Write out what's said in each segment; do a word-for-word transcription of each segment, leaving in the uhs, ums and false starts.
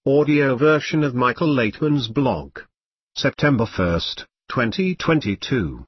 audio version of Michael Laitman's blog. September first, twenty twenty-two.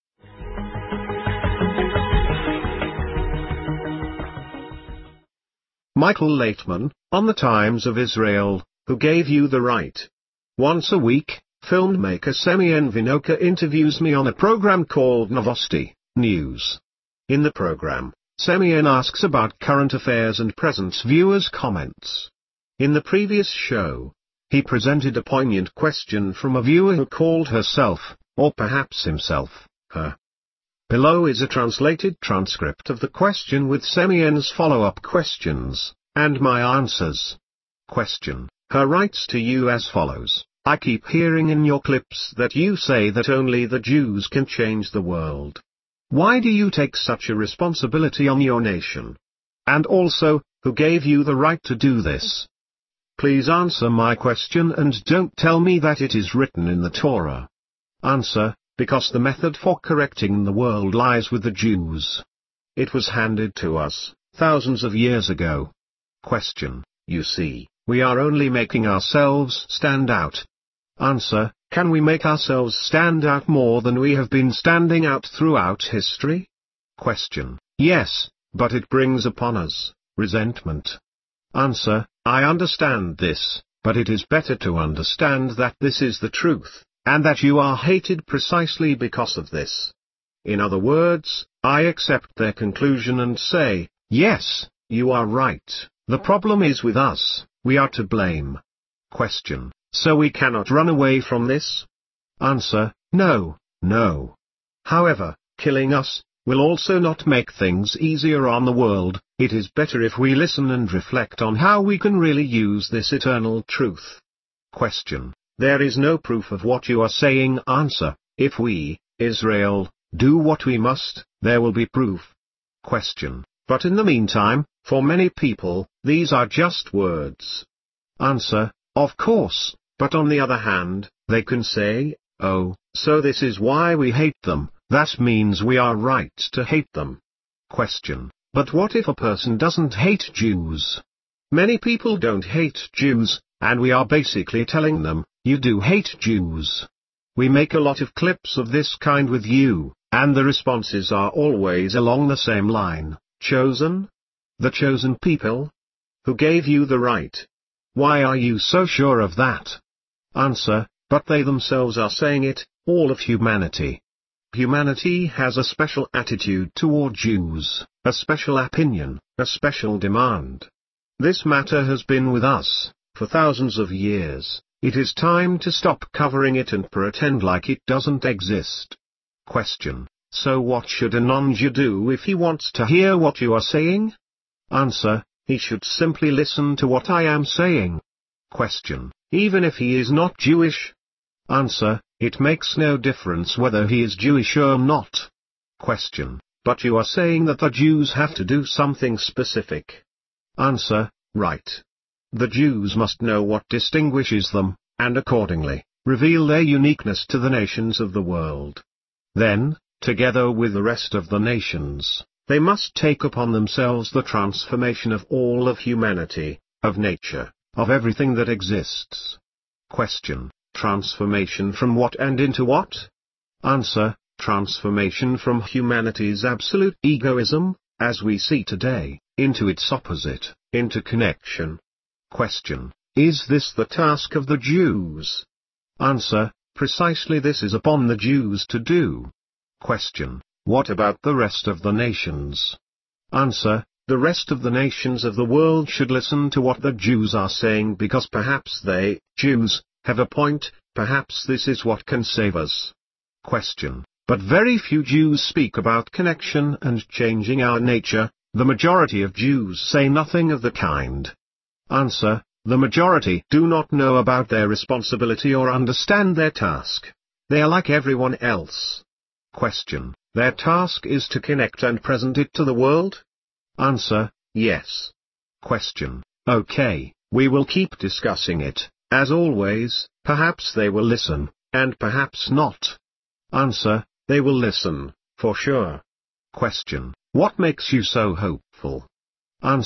Michael Laitman, on the Times of Israel, who gave you the right. Once a week, filmmaker Semyon Vinokur interviews me on a program called Novosti, News. In the program, Semyon asks about current affairs and presents viewers' comments. In the previous show, he presented a poignant question from a viewer who called herself, or perhaps himself, her. Below is a translated transcript of the question with Semyon's follow-up questions, and my answers. Question: Her writes to you as follows: I keep hearing in your clips that you say that only the Jews can change the world. Why do you take such a responsibility on your nation? And also, who gave you the right to do this? Please answer my question and don't tell me that it is written in the Torah. Answer: because the method for correcting the world lies with the Jews. It was handed to us, thousands of years ago. Question: You see, we are only making ourselves stand out. Answer: Can we make ourselves stand out more than we have been standing out throughout history? Question: Yes, but it brings upon us resentment. Answer: I understand this, but it is better to understand that this is the truth, and that you are hated precisely because of this. In other words, I accept their conclusion and say, yes, you are right, the problem is with us, we are to blame. Question: So we cannot run away from this? Answer: No, no. However, killing us will also not make things easier on the world. It is better if we listen and reflect on how we can really use this eternal truth. Question: There is no proof of what you are saying. Answer: If we, Israel, do what we must, there will be proof. Question: But in the meantime, for many people, these are just words. Answer: Of course, but on the other hand, they can say, oh, so this is why we hate them, that means we are right to hate them. Question: But what if a person doesn't hate Jews? Many people don't hate Jews, and we are basically telling them, you do hate Jews. We make a lot of clips of this kind with you, and the responses are always along the same line: chosen? The chosen people? Who gave you the right? Why are you so sure of that? Answer: But they themselves are saying it, all of humanity. Humanity has a special attitude toward Jews, a special opinion, a special demand. This matter has been with us for thousands of years. It is time to stop covering it and pretend like it doesn't exist. Question: So what should a non-Jew do if he wants to hear what you are saying? Answer: He should simply listen to what I am saying. Question: Even if he is not Jewish? Answer: It makes no difference whether he is Jewish or not. Question: But you are saying that the Jews have to do something specific. Answer: Right. The Jews must know what distinguishes them, and accordingly, reveal their uniqueness to the nations of the world. Then, together with the rest of the nations, they must take upon themselves the transformation of all of humanity, of nature, of everything that exists. Question: Transformation from what and into what? Answer: Transformation from humanity's absolute egoism, as we see today, into its opposite, into connection. Question: Is this the task of the Jews? Answer: Precisely this is upon the Jews to do. Question: What about the rest of the nations? Answer: The rest of the nations of the world should listen to what the Jews are saying, because perhaps they, Jews, have a point, perhaps this is what can save us. Question: But very few Jews speak about connection and changing our nature. The majority of Jews say nothing of the kind. Answer: The majority do not know about their responsibility or understand their task. They are like everyone else. Question: Their task is to connect and present it to the world? Answer: Yes. Question: Okay, we will keep discussing it, as always, perhaps they will listen, and perhaps not. Answer: They will listen, for sure. Question: What makes you so hopeful? Answer: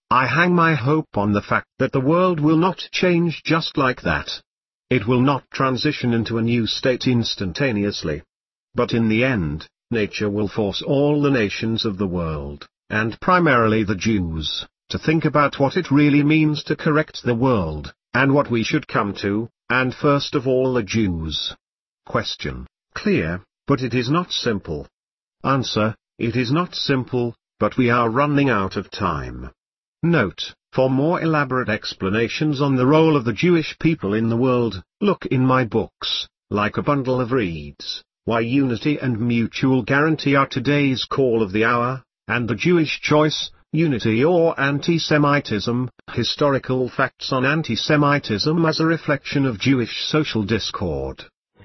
I hang my hope on the fact that the world will not change just like that. It will not transition into a new state instantaneously. But in the end, nature will force all the nations of the world, and primarily the Jews, to think about what it really means to correct the world, and what we should come to, and first of all the Jews. Question: clear, but it is not simple. Answer: it is not simple, but we are running out of time. Note: for more elaborate explanations on the role of the Jewish people in the world, look in my books, Like a Bundle of Reeds, Why Unity and Mutual Guarantee Are Today's Call of the Hour, and The Jewish Choice, Unity or Anti-Semitism, Historical Facts on Anti-Semitism as a Reflection of Jewish Social Discord.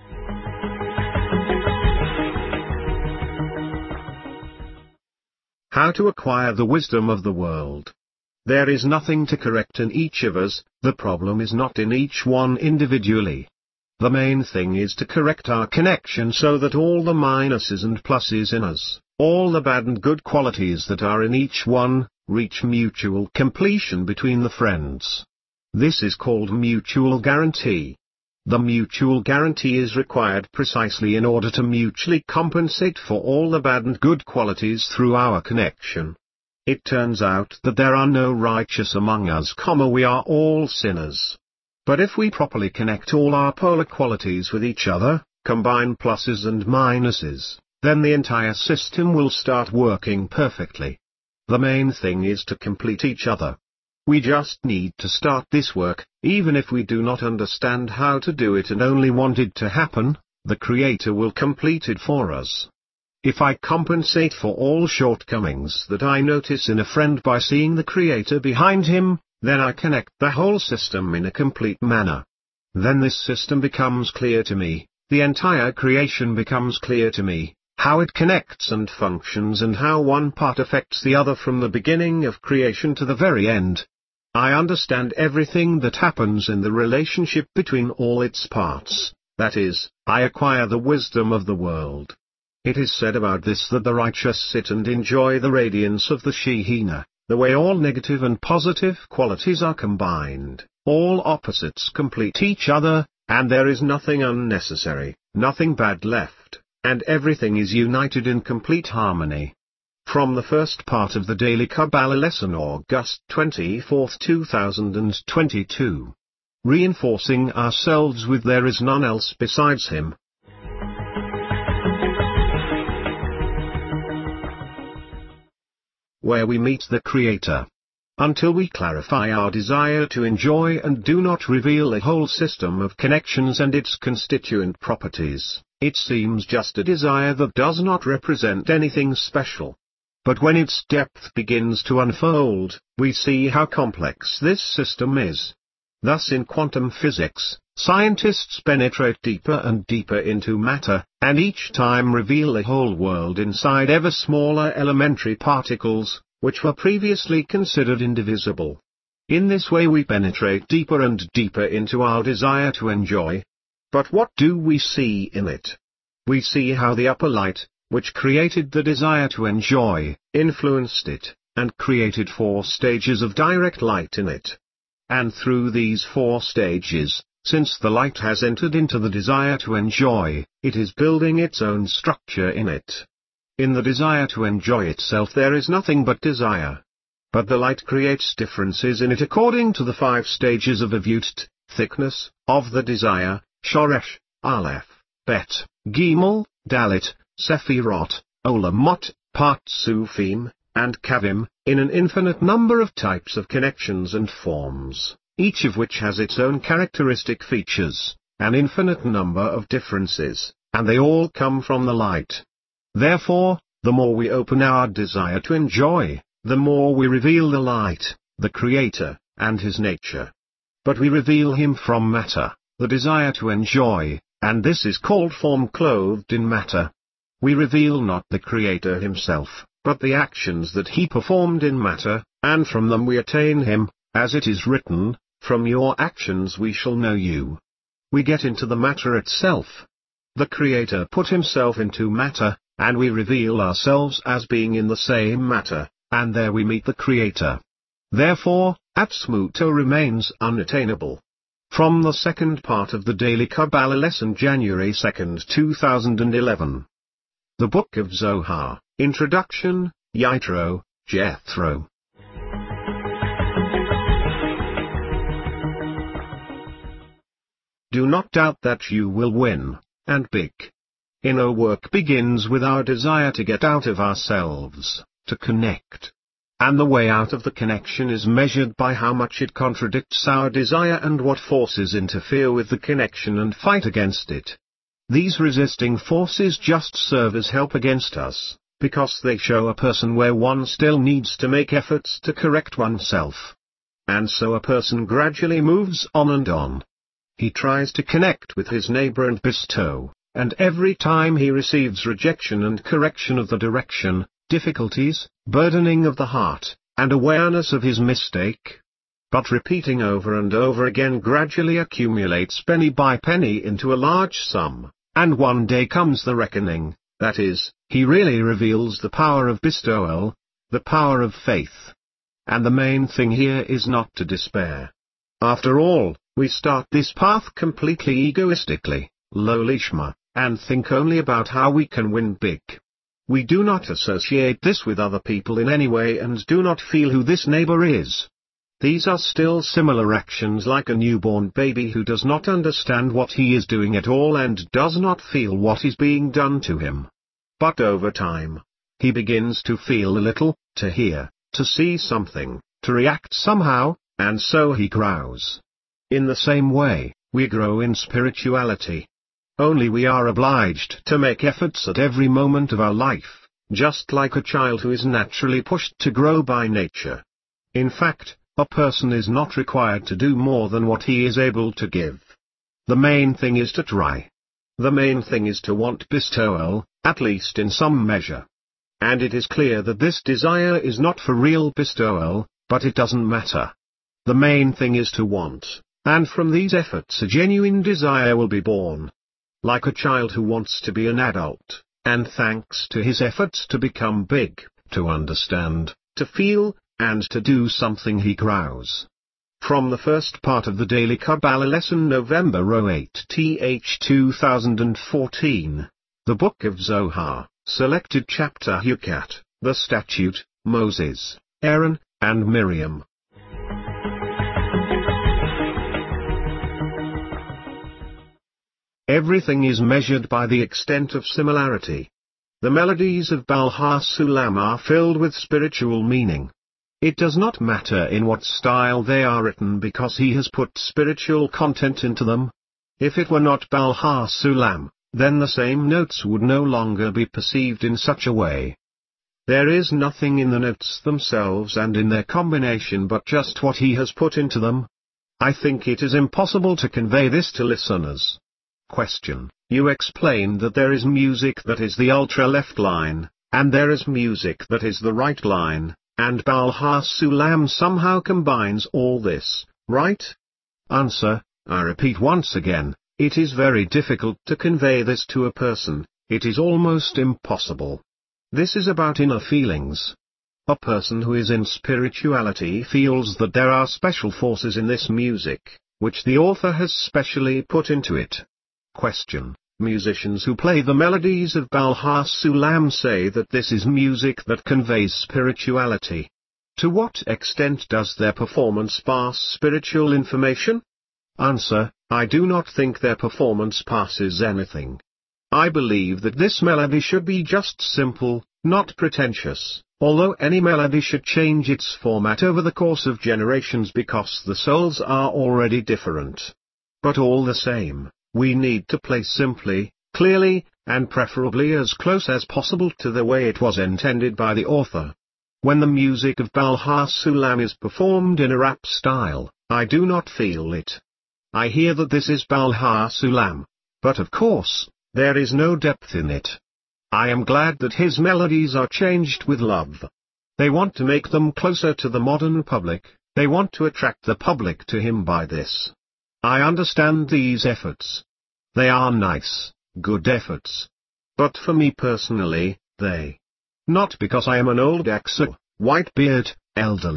How to acquire the wisdom of the world. There is nothing to correct in each of us, the problem is not in each one individually. The main thing is to correct our connection so that all the minuses and pluses in us, all the bad and good qualities that are in each one, reach mutual completion between the friends. This is called mutual guarantee. The mutual guarantee is required precisely in order to mutually compensate for all the bad and good qualities through our connection. It turns out that there are no righteous among us, we are all sinners. But if we properly connect all our polar qualities with each other, combine pluses and minuses, then the entire system will start working perfectly. The main thing is to complete each other. We just need to start this work, even if we do not understand how to do it and only want it to happen, the Creator will complete it for us. If I compensate for all shortcomings that I notice in a friend by seeing the Creator behind him, then I connect the whole system in a complete manner. Then this system becomes clear to me, the entire creation becomes clear to me, how it connects and functions and how one part affects the other from the beginning of creation to the very end. I understand everything that happens in the relationship between all its parts, that is, I acquire the wisdom of the world. It is said about this that the righteous sit and enjoy the radiance of the Shekinah, the way all negative and positive qualities are combined, all opposites complete each other, and there is nothing unnecessary, nothing bad left, and everything is united in complete harmony. From the first part of the Daily Kabbalah Lesson, August twenty-fourth two thousand twenty-two. Reinforcing ourselves with there is none else besides Him. Where we meet the Creator. Until we clarify our desire to enjoy and do not reveal the whole system of connections and its constituent properties, it seems just a desire that does not represent anything special. But when its depth begins to unfold, we see how complex this system is. Thus in quantum physics, scientists penetrate deeper and deeper into matter, and each time reveal the whole world inside ever smaller elementary particles, which were previously considered indivisible. In this way we penetrate deeper and deeper into our desire to enjoy. But what do we see in it? We see how the upper light, which created the desire to enjoy, influenced it, and created four stages of direct light in it. And through these four stages, since the light has entered into the desire to enjoy, it is building its own structure in it. In the desire to enjoy itself there is nothing but desire. But the light creates differences in it according to the five stages of avut, thickness, of the desire, shoresh, aleph, bet, gimel, dalit, sephirot, olamot, partsufim, and kavim, in an infinite number of types of connections and forms, each of which has its own characteristic features, an infinite number of differences, and they all come from the light. Therefore, the more we open our desire to enjoy, the more we reveal the light, the Creator, and His nature. But we reveal Him from matter, the desire to enjoy, and this is called form clothed in matter. We reveal not the Creator Himself, but the actions that He performed in matter, and from them we attain Him, as it is written, from your actions we shall know you. We get into the matter itself. The Creator put Himself into matter, and we reveal ourselves as being in the same matter, and there we meet the Creator. Therefore, Atsumoto remains unattainable. From the second part of the Daily Kabbalah Lesson, January second, two thousand eleven. The Book of Zohar, Introduction, Yitro, Jethro. Do not doubt that you will win, and big. Inner work begins with our desire to get out of ourselves, to connect. And the way out of the connection is measured by how much it contradicts our desire and what forces interfere with the connection and fight against it. These resisting forces just serve as help against us, because they show a person where one still needs to make efforts to correct oneself. And so a person gradually moves on and on. He tries to connect with his neighbor and bestow, and every time he receives rejection and correction of the direction, difficulties, burdening of the heart, and awareness of his mistake. But repeating over and over again gradually accumulates penny by penny into a large sum, and one day comes the reckoning, that is, he really reveals the power of bestowal, the power of faith. And the main thing here is not to despair. After all, we start this path completely egoistically, lowly shma, and think only about how we can win big. We do not associate this with other people in any way and do not feel who this neighbor is. These are still similar actions like a newborn baby who does not understand what he is doing at all and does not feel what is being done to him. But over time, he begins to feel a little, to hear, to see something, to react somehow, and so he grows. In the same way, we grow in spirituality. Only we are obliged to make efforts at every moment of our life, just like a child who is naturally pushed to grow by nature. In fact, a person is not required to do more than what he is able to give. The main thing is to try. The main thing is to want bestowal, at least in some measure. And it is clear that this desire is not for real bestowal, but it doesn't matter. The main thing is to want, and from these efforts a genuine desire will be born. Like a child who wants to be an adult, and thanks to his efforts to become big, to understand, to feel, and to do something he grows. From the first part of the Daily Kabbalah Lesson, November eighth, two thousand fourteen, the Book of Zohar, selected chapter Hukat, the statute, Moses, Aaron, and Miriam. Everything is measured by the extent of similarity. The melodies of Baal HaSulam are filled with spiritual meaning. It does not matter in what style they are written because he has put spiritual content into them. If it were not Baal HaSulam, then the same notes would no longer be perceived in such a way. There is nothing in the notes themselves and in their combination but just what he has put into them. I think it is impossible to convey this to listeners. Question: You explained that there is music that is the ultra-left line, and there is music that is the right line, and Baal HaSulam somehow combines all this, right? Answer: I repeat once again, it is very difficult to convey this to a person, it is almost impossible. This is about inner feelings. A person who is in spirituality feels that there are special forces in this music, which the author has specially put into it. Question: Musicians who play the melodies of Baal HaSulam say that this is music that conveys spirituality. To what extent does their performance pass spiritual information? Answer: I do not think their performance passes anything. I believe that this melody should be just simple, not pretentious, although any melody should change its format over the course of generations because the souls are already different. But all the same, we need to play simply, clearly, and preferably as close as possible to the way it was intended by the author. When the music of Baal HaSulam is performed in a rap style, I do not feel it. I hear that this is Baal HaSulam, but of course, there is no depth in it. I am glad that his melodies are changed with love. They want to make them closer to the modern public, they want to attract the public to him by this. I understand these efforts. They are nice, good efforts. But for me personally, they. Not because I am an old axel, white beard, elderly,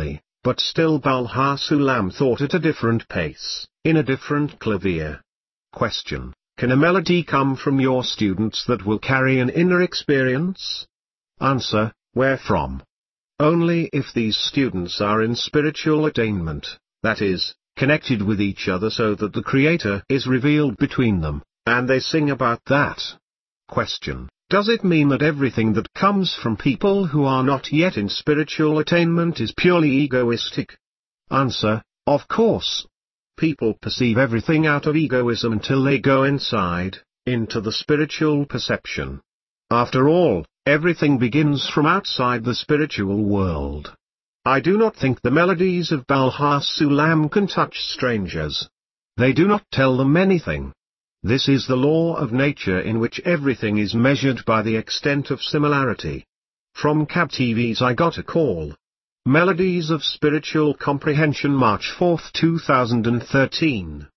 But still Balha Sulam thought at a different pace, in a different clavier. Question: Can a melody come from your students that will carry an inner experience? Answer: Where from? Only if these students are in spiritual attainment, that is, connected with each other so that the Creator is revealed between them, and they sing about that. Question: Does it mean that everything that comes from people who are not yet in spiritual attainment is purely egoistic? Answer: Of course. People perceive everything out of egoism until they go inside, into the spiritual perception. After all, everything begins from outside the spiritual world. I do not think the melodies of Balha Sulam can touch strangers. They do not tell them anything. This is the law of nature in which everything is measured by the extent of similarity. From C A B T V's I Got a Call. Melodies of Spiritual Comprehension, March fourth two thousand thirteen.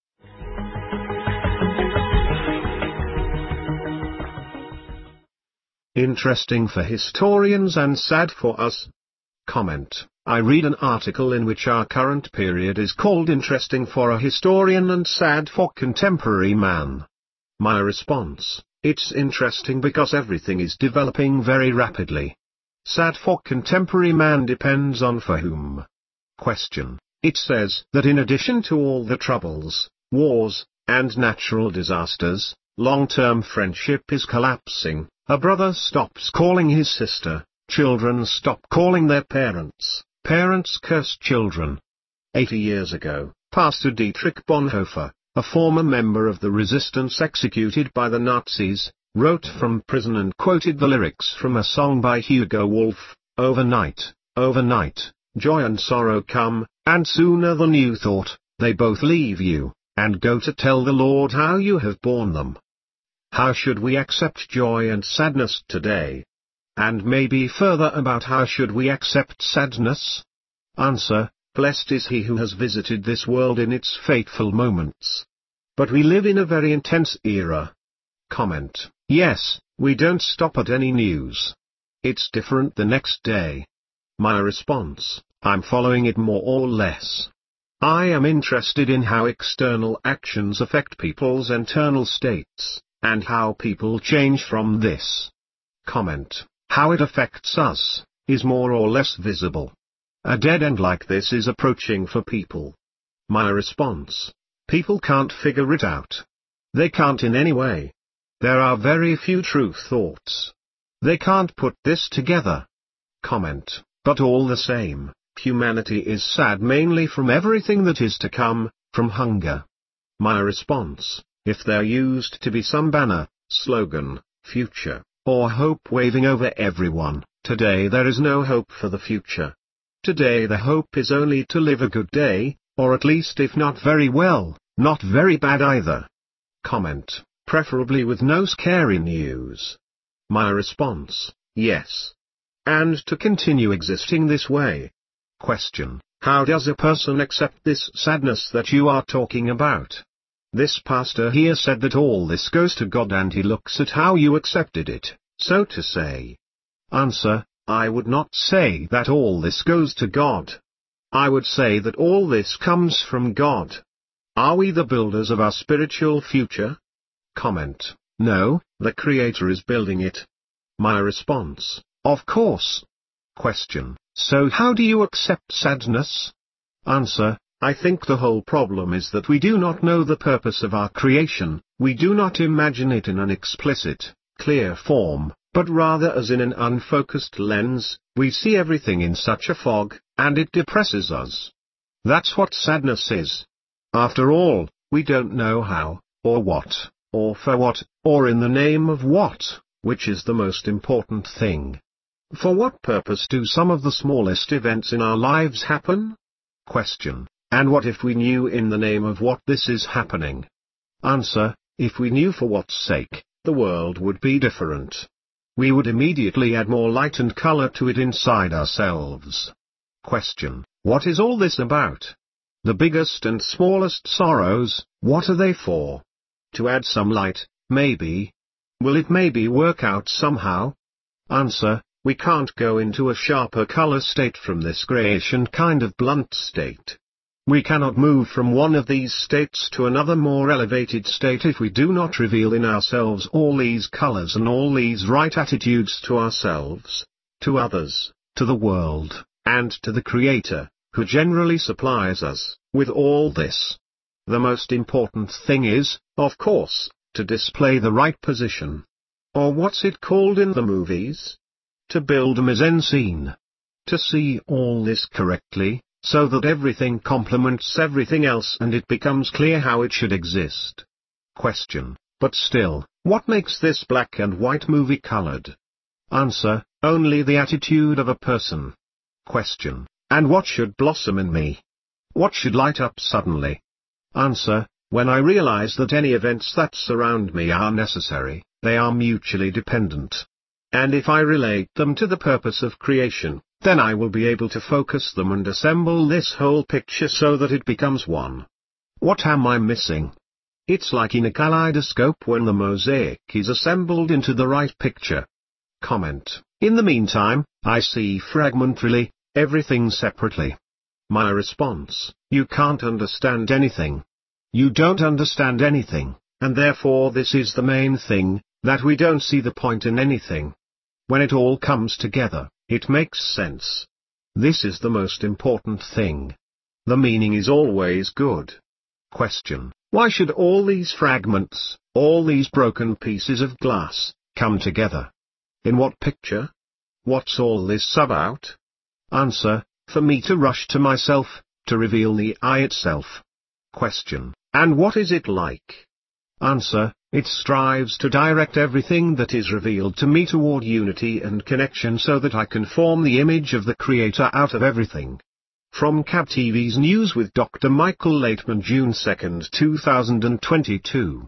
Interesting for historians and sad for us. Comment: I read an article in which our current period is called interesting for a historian and sad for contemporary man. My response: it's interesting because everything is developing very rapidly. Sad for contemporary man depends on for whom. Question: It says that in addition to all the troubles, wars, and natural disasters, long-term friendship is collapsing. A brother stops calling his sister, children stop calling their parents, parents curse children. Eighty years ago, Pastor Dietrich Bonhoeffer, a former member of the resistance executed by the Nazis, wrote from prison and quoted the lyrics from a song by Hugo Wolf: Overnight, overnight, joy and sorrow come, and sooner than you thought, they both leave you, and go to tell the Lord how you have borne them. How should we accept joy and sadness today? And maybe further about how should we accept sadness? Answer: Blessed is he who has visited this world in its fateful moments. But we live in a very intense era. Comment: Yes, we don't stop at any news. It's different the next day. My response: I'm following it more or less. I am interested in how external actions affect people's internal states, and how people change from this. Comment: How it affects us, is more or less visible. A dead end like this is approaching for people. My response: People can't figure it out. They can't in any way. There are very few true thoughts. They can't put this together. Comment: But all the same, humanity is sad mainly from everything that is to come, from hunger. My response: If there used to be some banner, slogan, future, or hope waving over everyone, today there is no hope for the future. Today the hope is only to live a good day, or at least if not very well, not very bad either. Comment: Preferably with no scary news. My response: Yes. And to continue existing this way. Question: How does a person accept this sadness that you are talking about? This pastor here said that all this goes to God and he looks at how you accepted it, so to say. Answer: I would not say that all this goes to God. I would say that all this comes from God. Are we the builders of our spiritual future? Comment: No, the Creator is building it. My response: Of course. Question: So how do you accept sadness? Answer: I think the whole problem is that we do not know the purpose of our creation, we do not imagine it in an explicit, clear form, but rather as in an unfocused lens. We see everything in such a fog, and it depresses us. That's what sadness is. After all, we don't know how, or what, or for what, or in the name of what, which is the most important thing. For what purpose do some of the smallest events in our lives happen? Question: And what if we knew in the name of what this is happening? Answer: If we knew for what sake, the world would be different. We would immediately add more light and color to it inside ourselves. Question: What is all this about? The biggest and smallest sorrows, what are they for? To add some light, maybe. Will it maybe work out somehow? Answer: We can't go into a sharper color state from this grayish and kind of blunt state. We cannot move from one of these states to another more elevated state if we do not reveal in ourselves all these colors and all these right attitudes to ourselves, to others, to the world, and to the Creator, who generally supplies us with all this. The most important thing is, of course, to display the right position. Or what's it called in the movies? To build a mise-en-scene. To see all this correctly, so that everything complements everything else and it becomes clear how it should exist. Question: but still, what makes this black and white movie colored? Answer: only the attitude of a person. Question: and what should blossom in me? What should light up suddenly? Answer: when I realize that any events that surround me are necessary, they are mutually dependent. And if I relate them to the purpose of creation, then I will be able to focus them and assemble this whole picture so that it becomes one. What am I missing? It's like in a kaleidoscope when the mosaic is assembled into the right picture. Comment: in the meantime, I see fragmentarily, everything separately. My response: you can't understand anything. You don't understand anything, and therefore this is the main thing, that we don't see the point in anything. When it all comes together, it makes sense. This is the most important thing. The meaning is always good. Question: why should all these fragments, all these broken pieces of glass, come together? In what picture? What's all this about? Answer: for me to rush to myself, to reveal the I itself. Question: and what is it like? Answer: it strives to direct everything that is revealed to me toward unity and connection so that I can form the image of the Creator out of everything. From C A B T V's News with Doctor Michael Laitman, June second, two thousand twenty-two.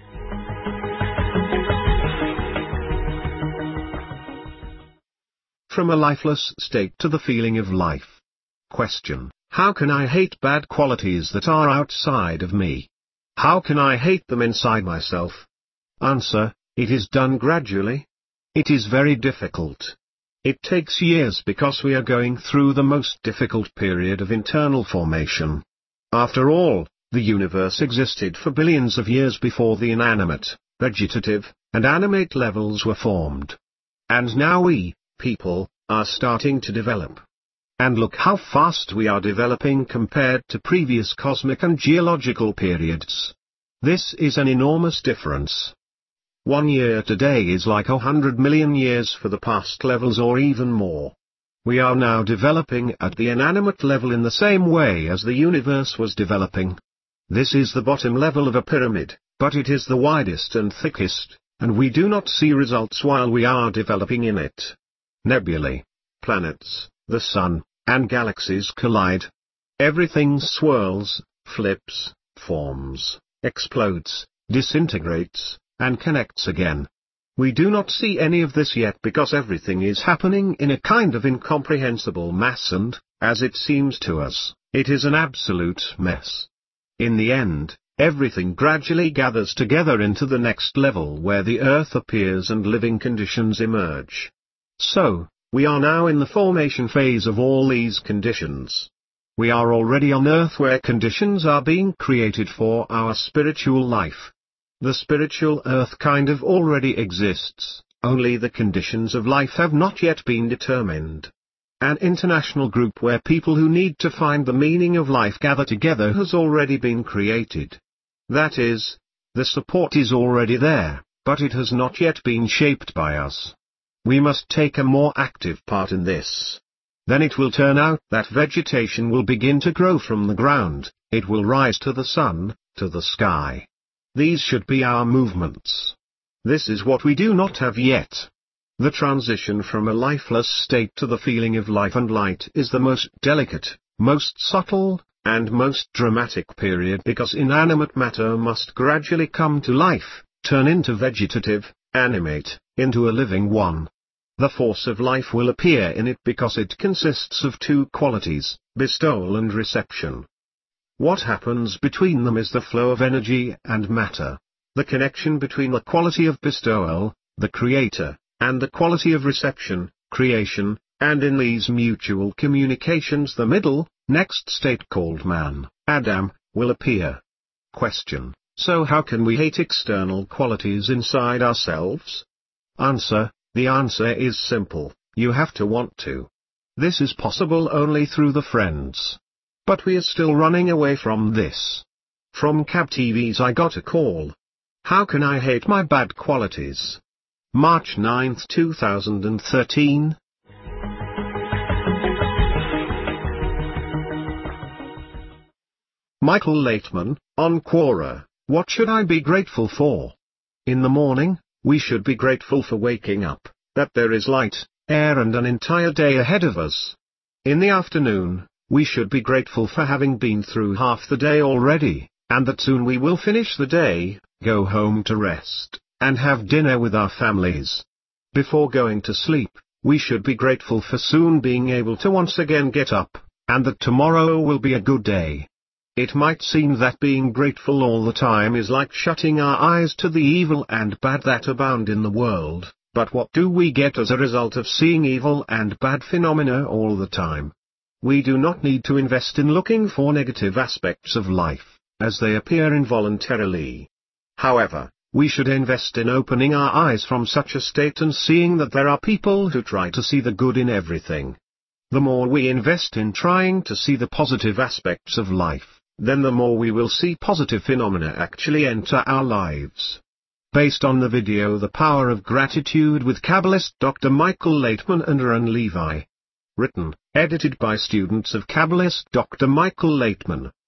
From a lifeless state to the feeling of life. Question: how can I hate bad qualities that are outside of me? How can I hate them inside myself? Answer: it is done gradually. It is very difficult. It takes years because we are going through the most difficult period of internal formation. After all, the universe existed for billions of years before the inanimate, vegetative, and animate levels were formed. And now we, people, are starting to develop. And look how fast we are developing compared to previous cosmic and geological periods. This is an enormous difference. One year today is like a hundred million years for the past levels or even more. We are now developing at the inanimate level in the same way as the universe was developing. This is the bottom level of a pyramid, but it is the widest and thickest, and we do not see results while we are developing in it. Nebulae, planets, the sun, and galaxies collide. Everything swirls, flips, forms, explodes, disintegrates, and connects again. We do not see any of this yet because everything is happening in a kind of incomprehensible mass and, as it seems to us, it is an absolute mess. In the end, everything gradually gathers together into the next level where the earth appears and living conditions emerge. So, we are now in the formation phase of all these conditions. We are already on earth where conditions are being created for our spiritual life. The spiritual earth kind of already exists, only the conditions of life have not yet been determined. An international group where people who need to find the meaning of life gather together has already been created. That is, the support is already there, but it has not yet been shaped by us. We must take a more active part in this. Then it will turn out that vegetation will begin to grow from the ground, it will rise to the sun, to the sky. These should be our movements. This is what we do not have yet. The transition from a lifeless state to the feeling of life and light is the most delicate, most subtle, and most dramatic period because inanimate matter must gradually come to life, turn into vegetative, animate, into a living one. The force of life will appear in it because it consists of two qualities, bestowal and reception. What happens between them is the flow of energy and matter. The connection between the quality of bestowal, the Creator, and the quality of reception, creation, and in these mutual communications the middle, next state called man, Adam, will appear. Question: so how can we hate external qualities inside ourselves? Answer: the answer is simple, you have to want to. This is possible only through the friends. But we are still running away from this. From Cab T V's I got a call. How can I hate my bad qualities? March ninth two thousand thirteen. Michael Laitman, on Quora, what should I be grateful for? In the morning, we should be grateful for waking up, that there is light, air and an entire day ahead of us. In the afternoon, we should be grateful for having been through half the day already, and that soon we will finish the day, go home to rest, and have dinner with our families. Before going to sleep, we should be grateful for soon being able to once again get up, and that tomorrow will be a good day. It might seem that being grateful all the time is like shutting our eyes to the evil and bad that abound in the world, but what do we get as a result of seeing evil and bad phenomena all the time? We do not need to invest in looking for negative aspects of life, as they appear involuntarily. However, we should invest in opening our eyes from such a state and seeing that there are people who try to see the good in everything. The more we invest in trying to see the positive aspects of life, then the more we will see positive phenomena actually enter our lives. Based on the video The Power of Gratitude with Kabbalist Doctor Michael Laitman and Aaron Levi. Written, edited by students of Kabbalist Doctor Michael Laitman.